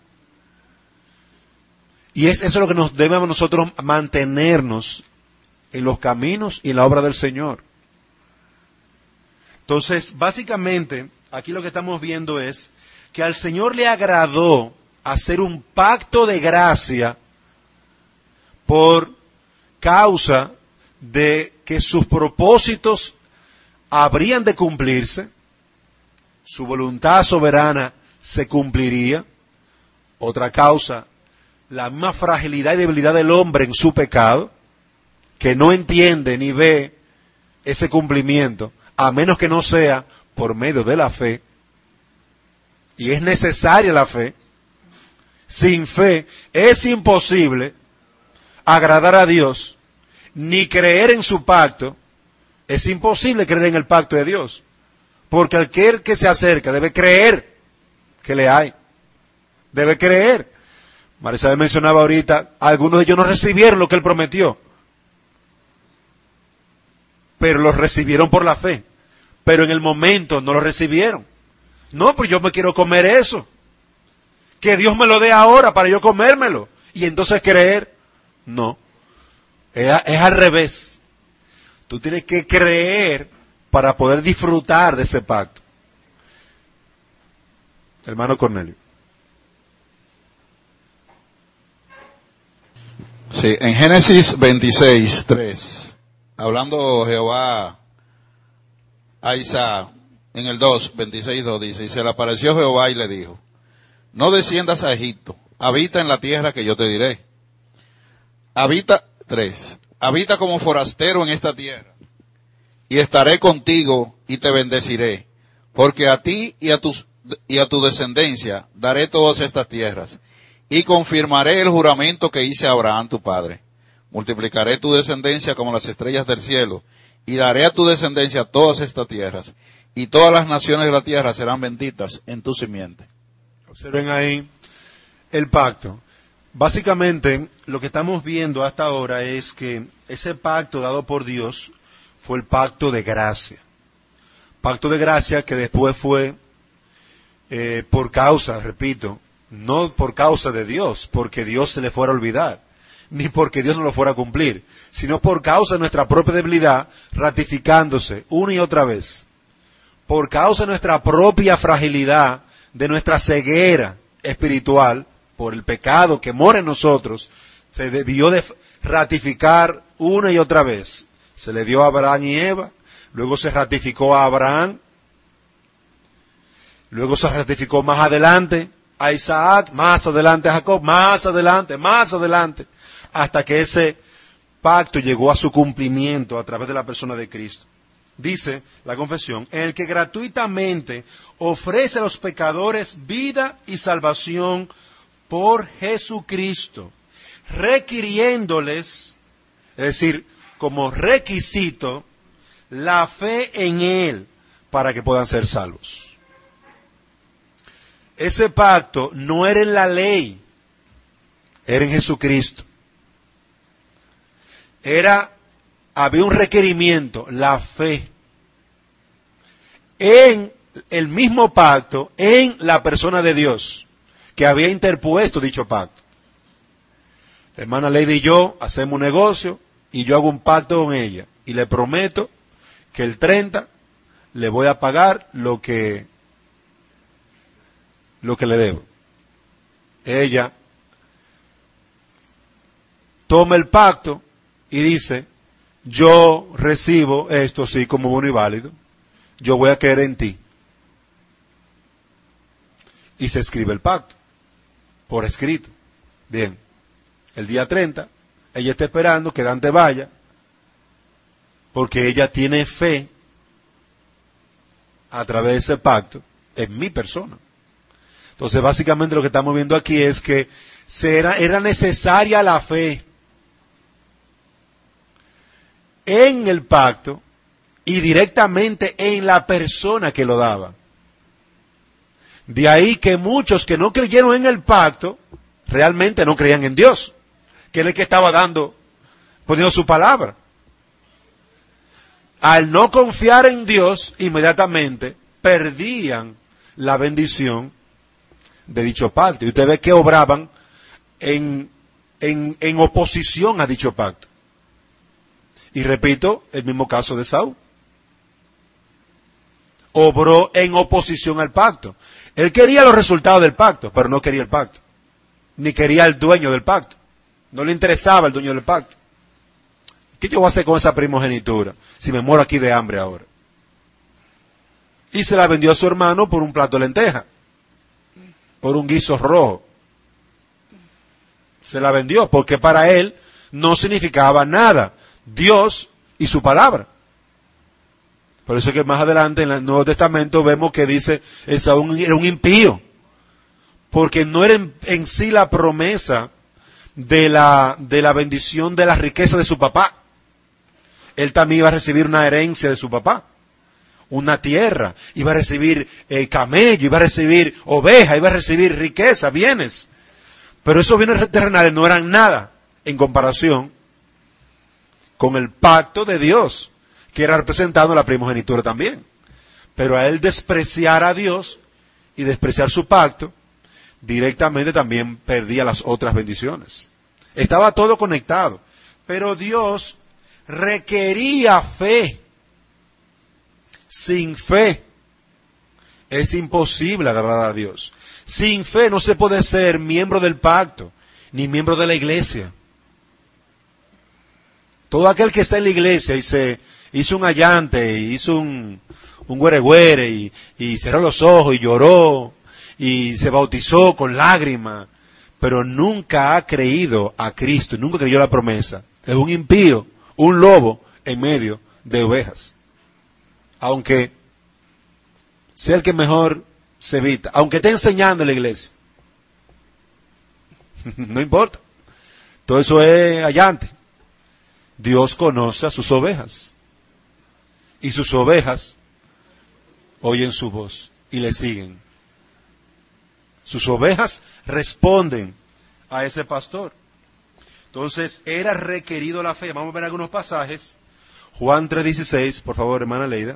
Y eso es lo que nos debe a nosotros mantenernos en los caminos y en la obra del Señor. Entonces, básicamente, aquí lo que estamos viendo es que al Señor le agradó hacer un pacto de gracia por causa de que sus propósitos habrían de cumplirse, su voluntad soberana se cumpliría. Otra causa, la misma fragilidad y debilidad del hombre en su pecado, que no entiende ni ve ese cumplimiento, a menos que no sea por medio de la fe. Y es necesaria la fe. Sin fe es imposible agradar a Dios, ni creer en su pacto. Es imposible creer en el pacto de Dios, porque aquel que se acerca debe creer que le hay. Debe creer. Marisabel mencionaba ahorita, algunos de ellos no recibieron lo que él prometió, pero lo recibieron por la fe. Pero en el momento no lo recibieron. No, pues yo me quiero comer eso. Que Dios me lo dé ahora para yo comérmelo. Y entonces creer. No. Es al revés. Tú tienes que creer para poder disfrutar de ese pacto. Hermano Cornelio. Sí, en Génesis 26:3, hablando Jehová a Isaac, en el 26:2 dice, y se le apareció Jehová y le dijo, no desciendas a Egipto, habita en la tierra que yo te diré. Habita como forastero en esta tierra, y estaré contigo y te bendeciré, porque a ti y a tu descendencia daré todas estas tierras, y confirmaré el juramento que hice a Abraham tu padre. Multiplicaré tu descendencia como las estrellas del cielo, y daré a tu descendencia todas estas tierras, y todas las naciones de la tierra serán benditas en tu simiente. Observen ahí el pacto. Básicamente, lo que estamos viendo hasta ahora es que ese pacto dado por Dios fue el pacto de gracia. Pacto de gracia que después fue por causa, repito, no por causa de Dios, porque Dios se le fuera a olvidar, ni porque Dios no lo fuera a cumplir, sino por causa de nuestra propia debilidad, ratificándose una y otra vez. Por causa de nuestra propia fragilidad, de nuestra ceguera espiritual por el pecado que mora en nosotros, se debió de ratificar una y otra vez. Se le dio a Abraham y Eva, luego se ratificó a Abraham, luego se ratificó más adelante a Isaac, más adelante a Jacob, más adelante, hasta que ese pacto llegó a su cumplimiento a través de la persona de Cristo. Dice la confesión, en el que gratuitamente ofrece a los pecadores vida y salvación por Jesucristo, requiriéndoles, es decir, como requisito, la fe en Él para que puedan ser salvos. Ese pacto no era en la ley, era en Jesucristo. Había un requerimiento, la fe, en el mismo pacto, en la persona de Dios, que había interpuesto dicho pacto. La hermana Lady y yo hacemos un negocio, y yo hago un pacto con ella, y le prometo que el 30 le voy a pagar lo que le debo. Ella toma el pacto y dice, yo recibo esto sí como bueno y válido, yo voy a creer en ti. Y se escribe el pacto, por escrito. Bien, el día 30, ella está esperando que Dante vaya, porque ella tiene fe a través de ese pacto en mi persona. Entonces, básicamente lo que estamos viendo aquí es que era necesaria la fe en el pacto y directamente en la persona que lo daba. De ahí que muchos que no creyeron en el pacto, realmente no creían en Dios, que era el que estaba poniendo su palabra. Al no confiar en Dios, inmediatamente perdían la bendición de dicho pacto. Y usted ve que obraban en oposición a dicho pacto. Y repito, el mismo caso de Saúl. Obró en oposición al pacto. Él quería los resultados del pacto, pero no quería el pacto. Ni quería el dueño del pacto. No le interesaba el dueño del pacto. ¿Qué yo voy a hacer con esa primogenitura si me muero aquí de hambre ahora? Y se la vendió a su hermano por un plato de lenteja, por un guiso rojo. Se la vendió porque para él no significaba nada Dios y su palabra. Por eso es que más adelante en el Nuevo Testamento vemos que dice Esaú era un impío, porque no era en sí la promesa de la bendición de la riqueza de su papá. Él también iba a recibir una herencia de su papá, una tierra, iba a recibir camello, iba a recibir oveja, iba a recibir riqueza, bienes. Pero esos bienes terrenales no eran nada en comparación con el pacto de Dios, que era representado en la primogenitura también. Pero a él despreciar a Dios y despreciar su pacto, directamente también perdía las otras bendiciones. Estaba todo conectado, pero Dios requería fe. Sin fe es imposible agradar a Dios. Sin fe no se puede ser miembro del pacto, ni miembro de la iglesia. Todo aquel que está en la iglesia y se hizo un allante, hizo un güere y cerró los ojos y lloró y se bautizó con lágrimas, pero nunca ha creído a Cristo, nunca creyó la promesa. Es un impío, un lobo en medio de ovejas. Aunque sea el que mejor se evita, aunque esté enseñando en la iglesia. No importa. Todo eso es allante. Dios conoce a sus ovejas. Y sus ovejas oyen su voz y le siguen. Sus ovejas responden a ese pastor. Entonces, era requerido la fe. Vamos a ver algunos pasajes. Juan 3:16, por favor, hermana Leida.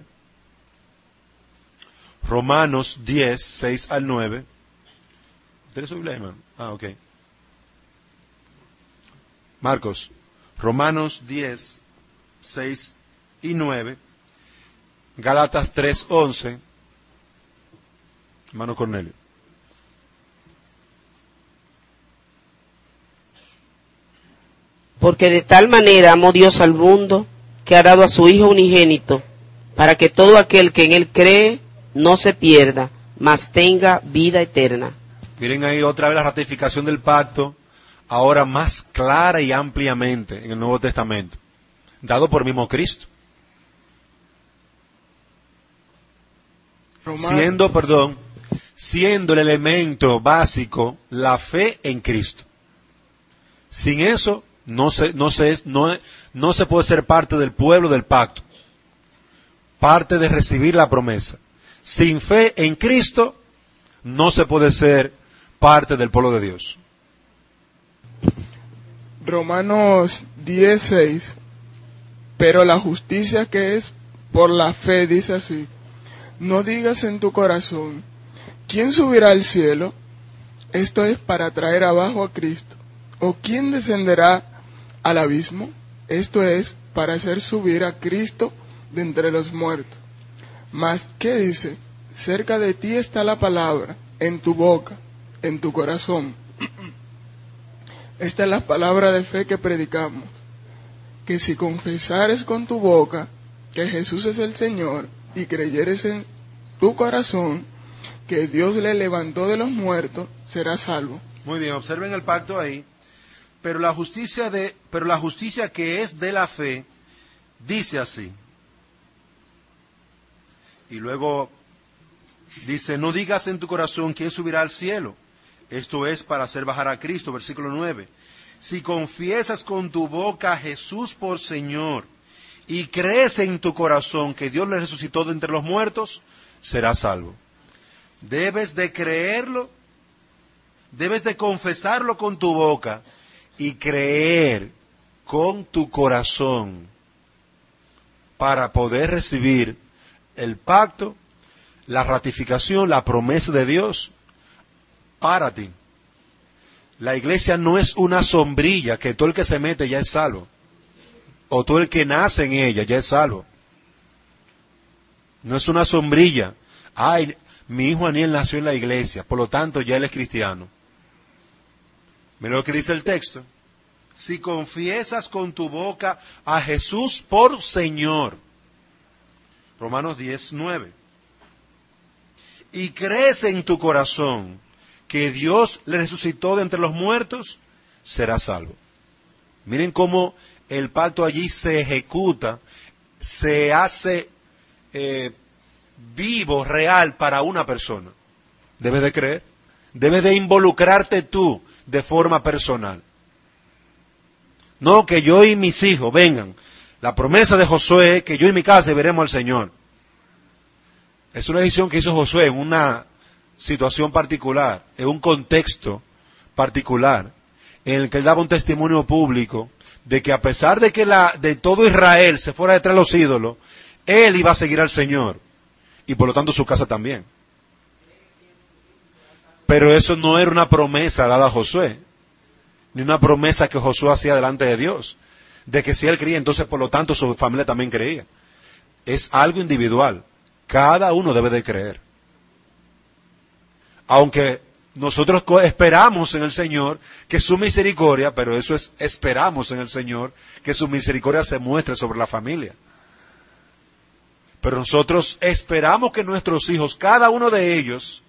Romanos 10, 6 al 9. ¿Tienes su Biblia, hermano? Ah, ok. Marcos, Romanos 10, 6 y 9. Gálatas 3, 11. Hermano Cornelio. Porque de tal manera amó Dios al mundo, que ha dado a su Hijo unigénito, para que todo aquel que en él cree no se pierda, mas tenga vida eterna. Miren ahí otra vez la ratificación del pacto, ahora más clara y ampliamente en el Nuevo Testamento, dado por el mismo Cristo. Siendo el elemento básico la fe en Cristo. Sin eso no se puede ser parte del pueblo del pacto, parte de recibir la promesa. Sin fe en Cristo no se puede ser parte del pueblo de Dios. Romanos 10:6. Pero la justicia que es por la fe dice así: no digas en tu corazón, ¿quién subirá al cielo? Esto es para traer abajo a Cristo. ¿O quién descenderá al abismo? Esto es para hacer subir a Cristo de entre los muertos. Mas, ¿qué dice? Cerca de ti está la palabra, en tu boca, en tu corazón. Esta es la palabra de fe que predicamos, que si confesares con tu boca que Jesús es el Señor y creyeres en tu corazón que Dios le levantó de los muertos, serás salvo. Muy bien, observen el pacto ahí. Pero la justicia que es de la fe dice así. Y luego dice: no digas en tu corazón quién subirá al cielo. Esto es para hacer bajar a Cristo, versículo 9. Si confiesas con tu boca a Jesús por Señor y crees en tu corazón que Dios le resucitó de entre los muertos, serás salvo. Debes de creerlo, debes de confesarlo con tu boca y creer con tu corazón para poder recibir el pacto, la ratificación, la promesa de Dios para ti. La iglesia no es una sombrilla que todo el que se mete ya es salvo, o todo el que nace en ella ya es salvo. No es una sombrilla. Ay, mi hijo Aniel nació en la iglesia, por lo tanto ya él es cristiano. Mira lo que dice el texto. Si confiesas con tu boca a Jesús por Señor, Romanos 10:9, y crees en tu corazón que Dios le resucitó de entre los muertos, serás salvo. Miren cómo el pacto allí se ejecuta, se hace vivo, real para una persona. Debes de creer, debes de involucrarte tú de forma personal. No que yo y mis hijos vengan. La promesa de Josué es que yo y mi casa veremos al Señor. Es una decisión que hizo Josué en una situación particular, en un contexto particular, en el que él daba un testimonio público de que a pesar de que de todo Israel se fuera detrás de los ídolos, él iba a seguir al Señor y por lo tanto su casa también. Pero eso no era una promesa dada a Josué, ni una promesa que Josué hacía delante de Dios, de que si él creía, entonces por lo tanto su familia también creía. Es algo individual. Cada uno debe de creer. Aunque nosotros esperamos en el Señor que su misericordia, pero eso es, esperamos en el Señor que su misericordia se muestre sobre la familia. Pero nosotros esperamos que nuestros hijos, cada uno de ellos,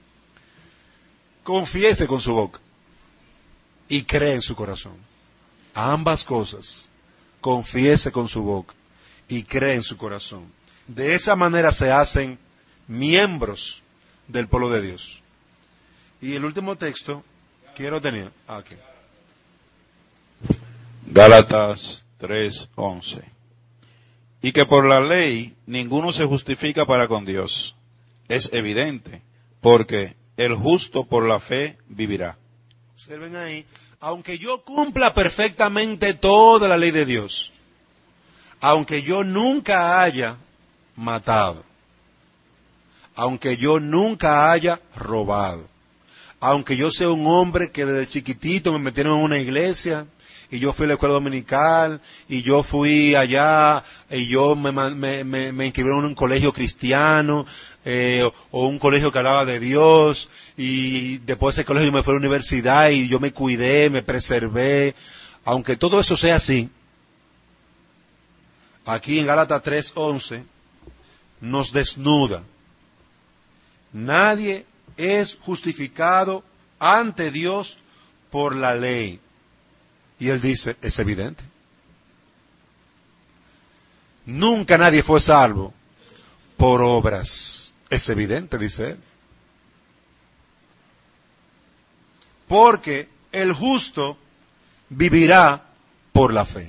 confiese con su boca y cree en su corazón. Ambas cosas, confiese con su boca y cree en su corazón. De esa manera se hacen miembros del pueblo de Dios. Y el último texto, quiero tener aquí. Gálatas 3:11. Y que por la ley ninguno se justifica para con Dios. Es evidente, porque el justo por la fe vivirá. Observen ahí, aunque yo cumpla perfectamente toda la ley de Dios, aunque yo nunca haya matado, aunque yo nunca haya robado, aunque yo sea un hombre que desde chiquitito me metieron en una iglesia y yo fui a la escuela dominical y yo fui allá y yo me inscribieron en un colegio cristiano o un colegio que hablaba de Dios y después de ese colegio me fui a la universidad y yo me cuidé, me preservé, aunque todo eso sea así, aquí en Gálatas 3:11 nos desnuda. Nadie es justificado ante Dios por la ley. Y él dice, es evidente. Nunca nadie fue salvo por obras. Es evidente, dice él. Porque el justo vivirá por la fe.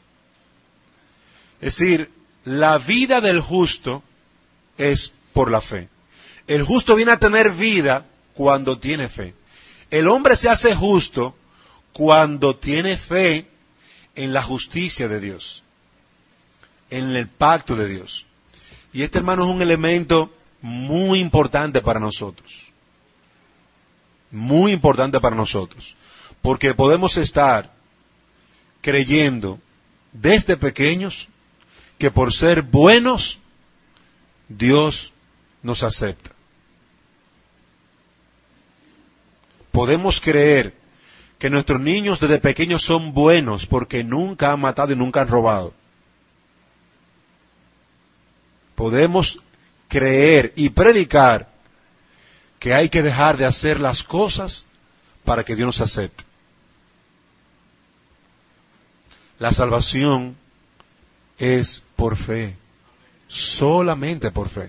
Es decir, la vida del justo es por la fe. El justo viene a tener vida cuando tiene fe. El hombre se hace justo cuando tiene fe en la justicia de Dios, en el pacto de Dios. Y este, hermano, es un elemento muy importante para nosotros. Muy importante para nosotros. Porque podemos estar creyendo desde pequeños que por ser buenos, Dios nos acepta. Podemos creer que nuestros niños desde pequeños son buenos porque nunca han matado y nunca han robado. Podemos creer y predicar que hay que dejar de hacer las cosas para que Dios nos acepte. La salvación es por fe, solamente por fe.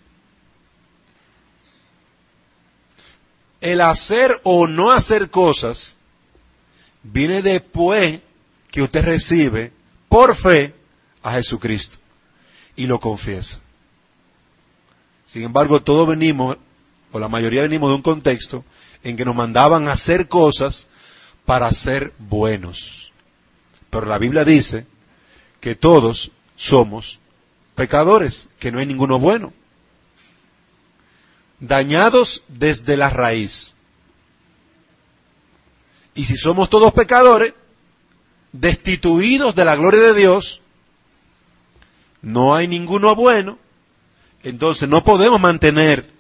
El hacer o no hacer cosas viene después que usted recibe por fe a Jesucristo y lo confiesa. Sin embargo, todos venimos, o la mayoría venimos de un contexto en que nos mandaban a hacer cosas para ser buenos. Pero la Biblia dice que todos somos pecadores, que no hay ninguno bueno. Dañados desde la raíz. Y si somos todos pecadores, destituidos de la gloria de Dios, no hay ninguno bueno, entonces no podemos mantener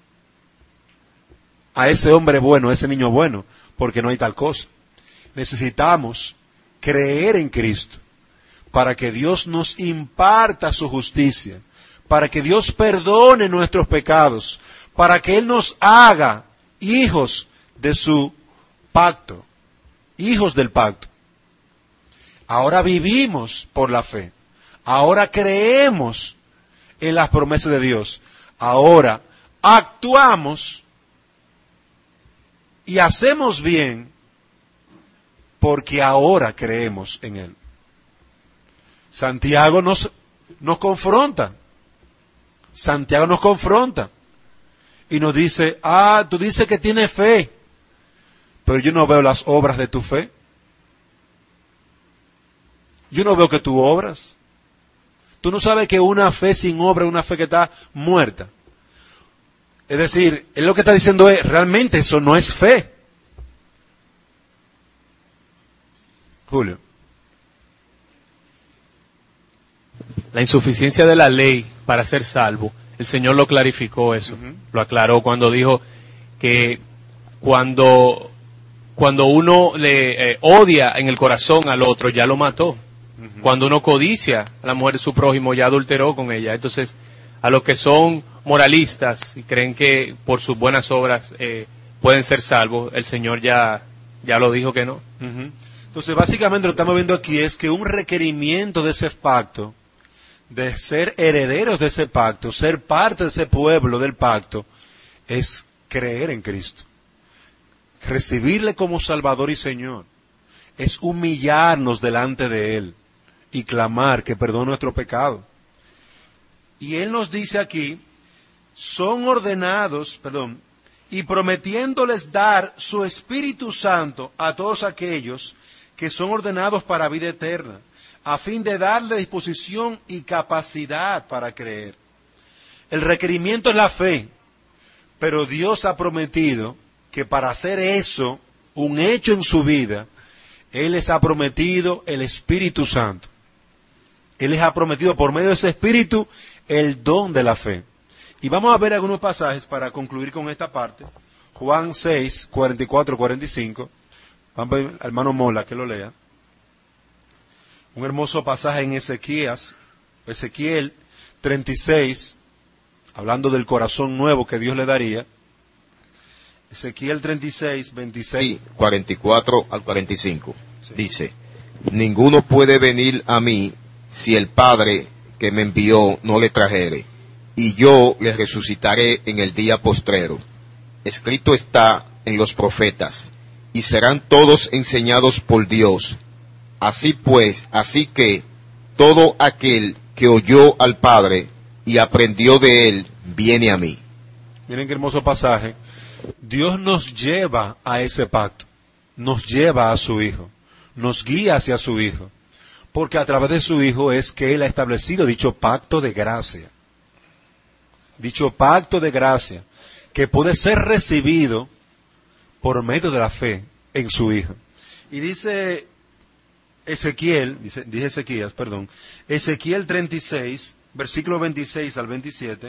a ese hombre bueno, a ese niño bueno, porque no hay tal cosa. Necesitamos creer en Cristo para que Dios nos imparta su justicia, para que Dios perdone nuestros pecados, para que Él nos haga hijos de su pacto, hijos del pacto. Ahora vivimos por la fe, ahora creemos en las promesas de Dios, ahora actuamos y hacemos bien porque ahora creemos en Él. Santiago nos confronta. Santiago nos confronta. Y nos dice, tú dices que tienes fe, pero yo no veo las obras de tu fe. Yo no veo que tú obras. Tú no sabes que una fe sin obra es una fe que está muerta. Es decir, él lo que está diciendo es, realmente eso no es fe. Julio. La insuficiencia de la ley para ser salvo, el Señor lo clarificó eso, lo aclaró cuando dijo que cuando uno le odia en el corazón al otro, ya lo mató. Cuando uno codicia a la mujer de su prójimo, ya adulteró con ella. Entonces, a los que son moralistas y creen que por sus buenas obras pueden ser salvos, el Señor ya lo dijo que no. Entonces, básicamente lo que estamos viendo aquí es que un requerimiento de ese pacto, de ser herederos de ese pacto, ser parte de ese pueblo del pacto, es creer en Cristo. Recibirle como Salvador y Señor. Es humillarnos delante de Él y clamar que perdone nuestro pecado. Y Él nos dice aquí, son ordenados, y prometiéndoles dar su Espíritu Santo a todos aquellos que son ordenados para vida eterna, a fin de darle disposición y capacidad para creer. El requerimiento es la fe, pero Dios ha prometido que para hacer eso, un hecho en su vida, Él les ha prometido el Espíritu Santo. Él les ha prometido por medio de ese Espíritu el don de la fe. Y vamos a ver algunos pasajes para concluir con esta parte. Juan 6, 44, 45. Vamos a ver, hermano Mola, que lo lea. Un hermoso pasaje en Ezequiel 36, hablando del corazón nuevo que Dios le daría. Ezequiel 36, 26. Sí, 44 al 45. Sí. Dice, ninguno puede venir a mí si el Padre que me envió no le trajere, y yo le resucitaré en el día postrero. Escrito está en los profetas, y serán todos enseñados por Dios. Así pues, así que todo aquel que oyó al Padre y aprendió de él, viene a mí. Miren qué hermoso pasaje. Dios nos lleva a ese pacto, nos lleva a su Hijo, nos guía hacia su Hijo, porque a través de su Hijo es que Él ha establecido dicho pacto de gracia, que puede ser recibido por medio de la fe en su Hijo. Y dice Ezequiel 36, versículo 26 al 27,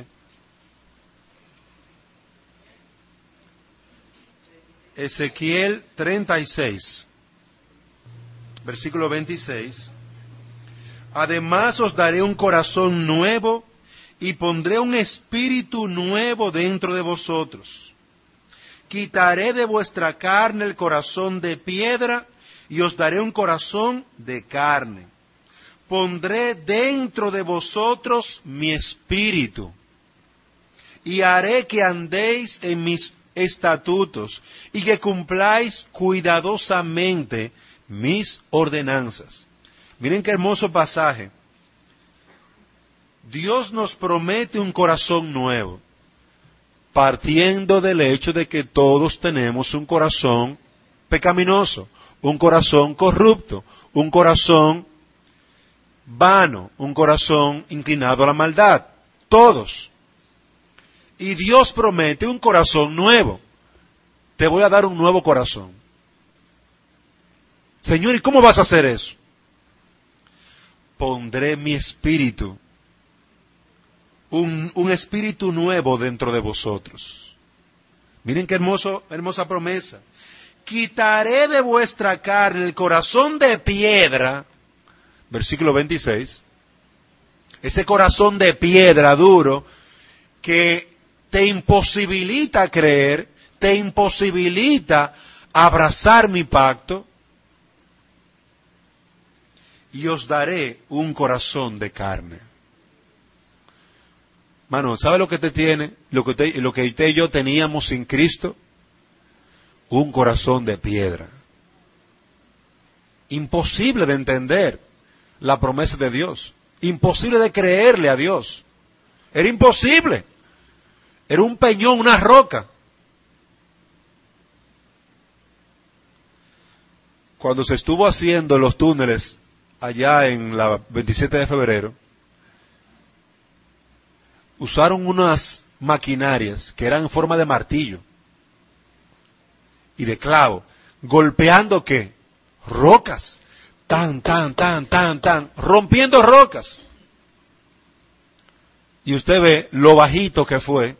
Ezequiel 36, versículo 26. Además os daré un corazón nuevo y pondré un espíritu nuevo dentro de vosotros. Quitaré de vuestra carne el corazón de piedra y os daré un corazón de carne. Pondré dentro de vosotros mi espíritu y haré que andéis en mis estatutos y que cumpláis cuidadosamente mis ordenanzas. Miren qué hermoso pasaje. Dios nos promete un corazón nuevo, partiendo del hecho de que todos tenemos un corazón pecaminoso, un corazón corrupto, un corazón vano, un corazón inclinado a la maldad. Todos. Y Dios promete un corazón nuevo. Te voy a dar un nuevo corazón. Señor, ¿y cómo vas a hacer eso? Pondré mi espíritu, un espíritu nuevo dentro de vosotros. Miren qué hermosa promesa. Quitaré de vuestra carne el corazón de piedra, versículo 26, ese corazón de piedra duro que te imposibilita creer, te imposibilita abrazar mi pacto, y os daré un corazón de carne. Mano, ¿sabe lo que te tiene? Lo que usted y yo teníamos sin Cristo, un corazón de piedra. Imposible de entender la promesa de Dios. Imposible de creerle a Dios. Era imposible. Era un peñón, una roca. Cuando se estuvo haciendo los túneles allá en la 27 de febrero, usaron unas maquinarias que eran en forma de martillo y de clavo, golpeando ¿qué? Rocas, tan, rompiendo rocas. Y usted ve lo bajito que fue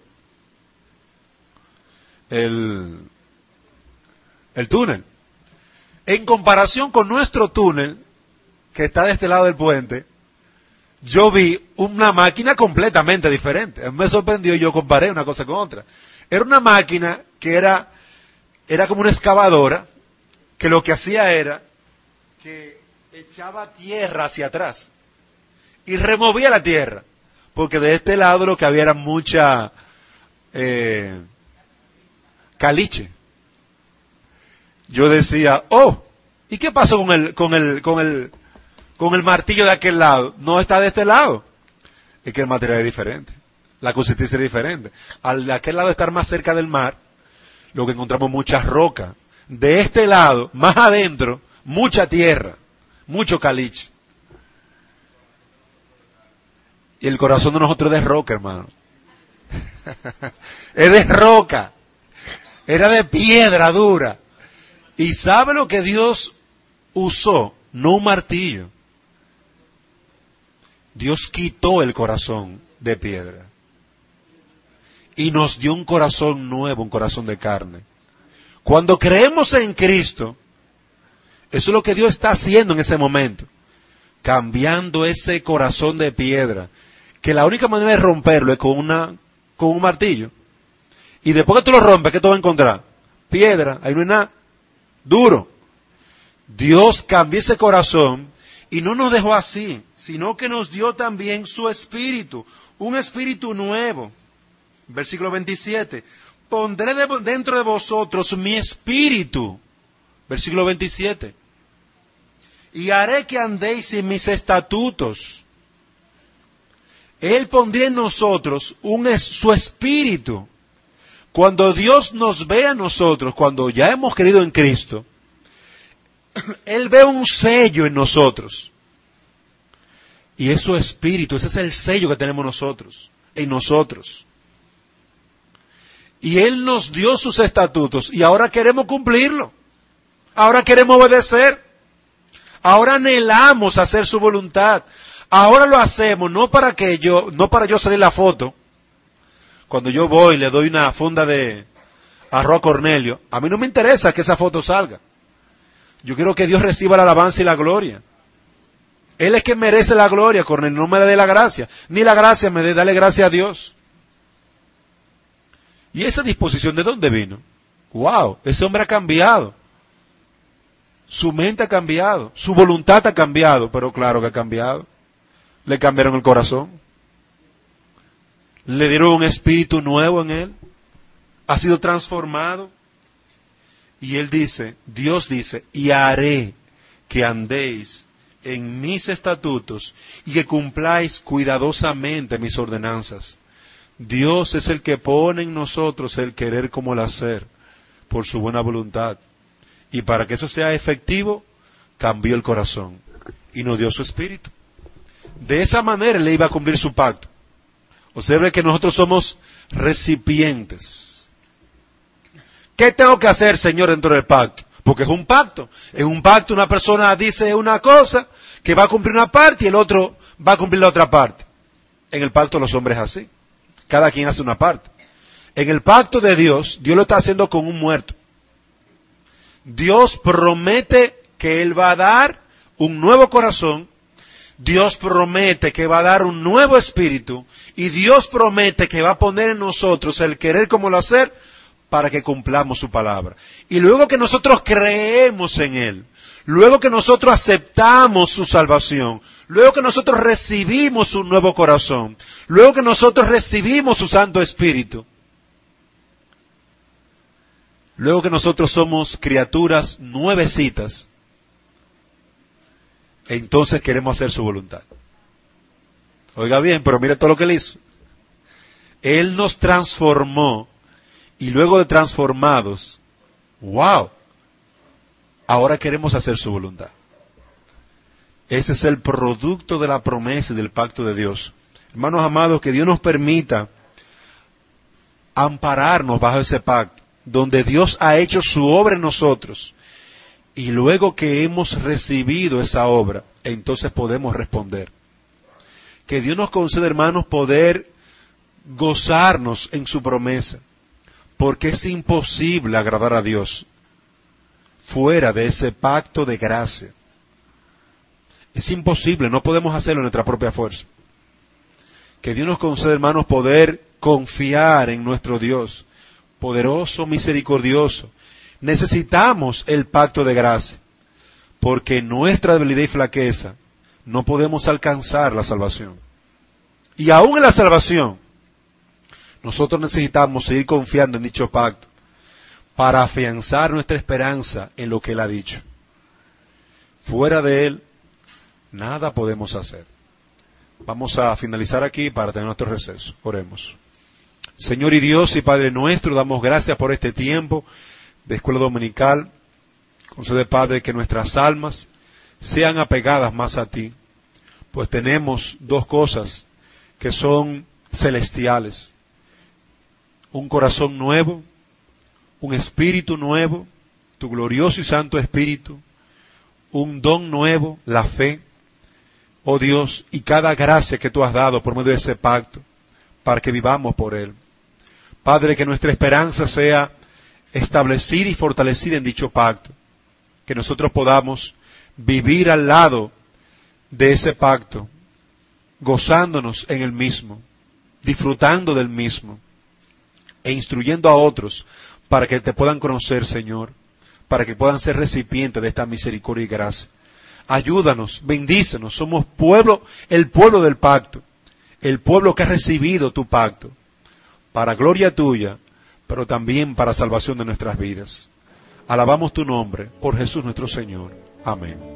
el túnel. En comparación con nuestro túnel, que está de este lado del puente, yo vi una máquina completamente diferente. Me sorprendió y yo comparé una cosa con otra. Era una máquina que era como una excavadora, que lo que hacía era que echaba tierra hacia atrás y removía la tierra, porque de este lado lo que había era mucha caliche. Yo decía, ¿y qué pasó con el martillo de aquel lado? No está de este lado. Es que el material es diferente. La consistencia es diferente. Al de aquel lado estar más cerca del mar, lo que encontramos muchas rocas. De este lado, más adentro, mucha tierra, mucho caliche. Y el corazón de nosotros es de roca, hermano. Es de roca. Era de piedra dura. ¿Y sabe lo que Dios usó? No un martillo. Dios quitó el corazón de piedra y nos dio un corazón nuevo, un corazón de carne. Cuando creemos en Cristo, eso es lo que Dios está haciendo en ese momento. cambiando ese corazón de piedra, que la única manera de romperlo es con un martillo. Y después que tú lo rompes, ¿qué tú vas a encontrar? Piedra, ahí no hay nada, duro. Dios cambió ese corazón y no nos dejó así, sino que nos dio también su espíritu, un espíritu nuevo. Versículo 27, pondré dentro de vosotros mi espíritu. Versículo 27, y haré que andéis en mis estatutos. Él pondría en nosotros su espíritu. Cuando Dios nos ve a nosotros, cuando ya hemos creído en Cristo, Él ve un sello en nosotros. Y es su espíritu, ese es el sello que tenemos nosotros, en nosotros. Y Él nos dio sus estatutos y ahora queremos cumplirlo. Ahora queremos obedecer. Ahora anhelamos hacer su voluntad. Ahora lo hacemos no para yo salir la foto. Cuando yo voy y le doy una funda de arroz a Cornelio, a mí no me interesa que esa foto salga. Yo quiero que Dios reciba la alabanza y la gloria. Él es quien merece la gloria, Cornelio, no me dé la gracia. Ni la gracia me dé, dale gracia a Dios. ¿Y esa disposición de dónde vino? ¡Wow! Ese hombre ha cambiado. Su mente ha cambiado. Su voluntad ha cambiado. Pero claro que ha cambiado. Le cambiaron el corazón. Le dieron un espíritu nuevo en él. Ha sido transformado. Y él dice, Dios dice, y haré que andéis en mis estatutos y que cumpláis cuidadosamente mis ordenanzas. Dios es el que pone en nosotros el querer como el hacer, por su buena voluntad. Y para que eso sea efectivo, cambió el corazón y nos dio su espíritu. De esa manera Él iba a cumplir su pacto. Observe que nosotros somos recipientes. ¿Qué tengo que hacer, Señor, dentro del pacto? Porque es un pacto. En un pacto una persona dice una cosa, que va a cumplir una parte y el otro va a cumplir la otra parte. En el pacto de los hombres es así. Cada quien hace una parte. En el pacto de Dios, Dios lo está haciendo con un muerto. Dios promete que Él va a dar un nuevo corazón. Dios promete que va a dar un nuevo espíritu. Y Dios promete que va a poner en nosotros el querer como el hacer para que cumplamos su palabra. Y luego que nosotros creemos en Él, luego que nosotros aceptamos su salvación, luego que nosotros recibimos un nuevo corazón, luego que nosotros recibimos su Santo Espíritu, luego que nosotros somos criaturas nuevecitas, entonces queremos hacer su voluntad. Oiga bien, pero mire todo lo que Él hizo. Él nos transformó y luego de transformados, ¡wow! Ahora queremos hacer su voluntad. Ese es el producto de la promesa y del pacto de Dios. Hermanos amados, que Dios nos permita ampararnos bajo ese pacto, donde Dios ha hecho su obra en nosotros. Y luego que hemos recibido esa obra, entonces podemos responder. Que Dios nos conceda, hermanos, poder gozarnos en su promesa. Porque es imposible agradar a Dios fuera de ese pacto de gracia. Es imposible, no podemos hacerlo en nuestra propia fuerza. Que Dios nos conceda, hermanos, poder confiar en nuestro Dios, poderoso, misericordioso. Necesitamos el pacto de gracia, porque en nuestra debilidad y flaqueza no podemos alcanzar la salvación. Y aún en la salvación, nosotros necesitamos seguir confiando en dicho pacto para afianzar nuestra esperanza en lo que Él ha dicho. Fuera de Él, nada podemos hacer. Vamos a finalizar aquí para tener nuestro receso. Oremos. Señor y Dios y Padre nuestro, damos gracias por este tiempo de escuela dominical. Concede, Padre, que nuestras almas sean apegadas más a ti, pues tenemos dos cosas que son celestiales: un corazón nuevo, un espíritu nuevo, tu glorioso y santo espíritu, un don nuevo, la fe, oh Dios, y cada gracia que tú has dado por medio de ese pacto, para que vivamos por él. Padre, que nuestra esperanza sea establecida y fortalecida en dicho pacto, que nosotros podamos vivir al lado de ese pacto, gozándonos en el mismo, disfrutando del mismo e instruyendo a otros para que te puedan conocer, Señor, para que puedan ser recipientes de esta misericordia y gracia. Ayúdanos, bendícenos, somos pueblo, el pueblo del pacto, el pueblo que ha recibido tu pacto, para gloria tuya, pero también para salvación de nuestras vidas. Alabamos tu nombre, por Jesús nuestro Señor. Amén.